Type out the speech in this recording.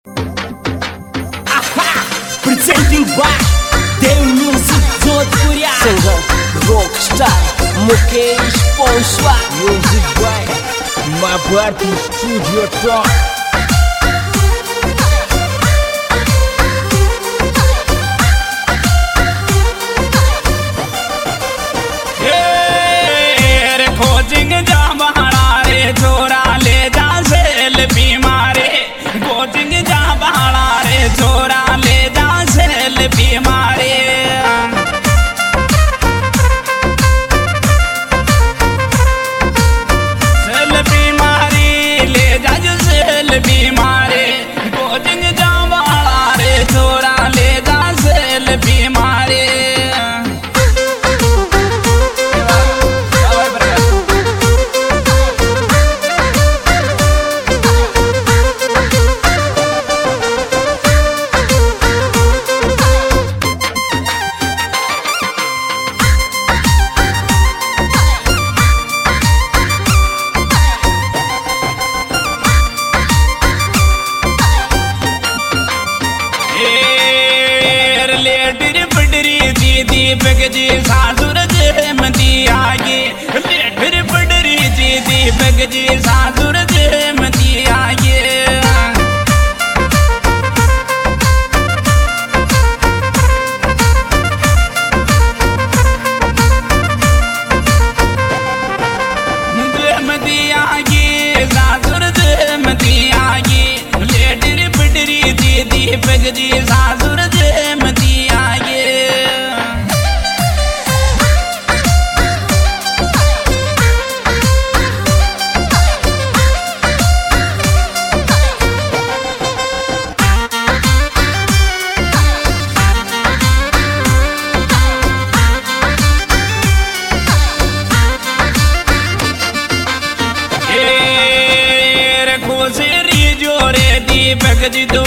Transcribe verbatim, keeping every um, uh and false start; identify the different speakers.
Speaker 1: Presenting by Dev Music Jodhpuriya Singer Rockstar Mukesh Ponswa Music by My Bharti Studio Talk
Speaker 2: खोजिंग जा बहाना रे छोरा ले जा सेल्फी मारे खोजिंग जा बहाना रे छोरा ले जा सेल्फी मारे सेल्फी मारी ले जा जो सेल्फी मारे खोजिंग जा बहाना रे छोरा ले जा सेल्फी मारे दीपक जी सासुर जेम दी आगे लेटर पडरी जी दीपक जी सासुर जेम दी आगे जेम दी आगे सासुर जेम दी आगे लेटर पडरी जी दीपक जी सासुर जेम दी आगे दीपक जी दो